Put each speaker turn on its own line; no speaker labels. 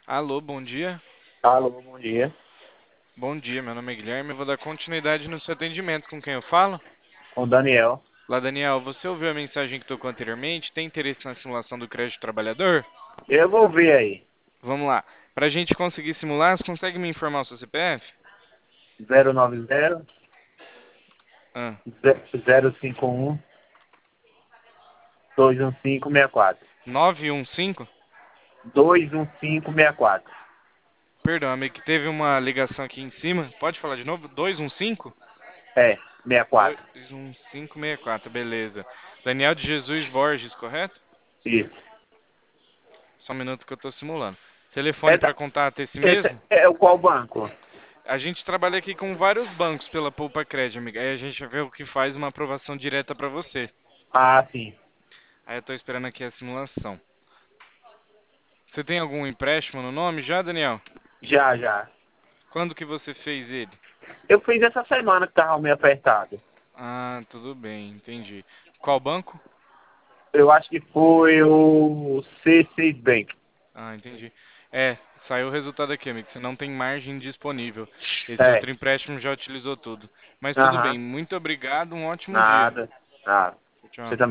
Alô, bom dia.
Alô, bom dia.
Bom dia, meu nome é Guilherme. Eu vou dar continuidade no seu atendimento. Com quem eu falo?
Com o Daniel.
Lá, Daniel, você ouviu a mensagem que tocou anteriormente? Tem interesse na simulação do crédito trabalhador?
Eu vou ver aí.
Vamos lá. Para a gente conseguir simular, você consegue me informar o seu CPF?
090
Ah,
051 21564.
915?
21564.
Perdão, amigo, que teve uma ligação aqui em cima. Pode falar de novo? 215?
É, 64.
21564, beleza. Daniel de Jesus Borges, correto?
Isso.
Só um minuto que eu estou simulando. Telefone
É,
para contato esse
esse
mesmo?
é o qual banco?
A gente trabalha aqui com vários bancos pela Poupa Crédito, amiga. Aí a gente vê o que faz uma aprovação direta para você.
Ah, sim.
Aí eu tô esperando aqui a simulação. Você tem algum empréstimo no nome já, Daniel?
Já, já.
Quando que você fez ele?
Eu fiz essa semana que tava meio apertado.
Ah, tudo bem, entendi. Qual banco?
Eu acho que foi o C6 Bank.
Ah, entendi. É, saiu o resultado aqui, amigo. Você não tem margem disponível. Esse
É.
outro empréstimo já utilizou tudo. Mas tudo
Aham.
bem. Muito obrigado, um ótimo dia.
Nada. Nada.
Tchau.
Você
Tchau.
também.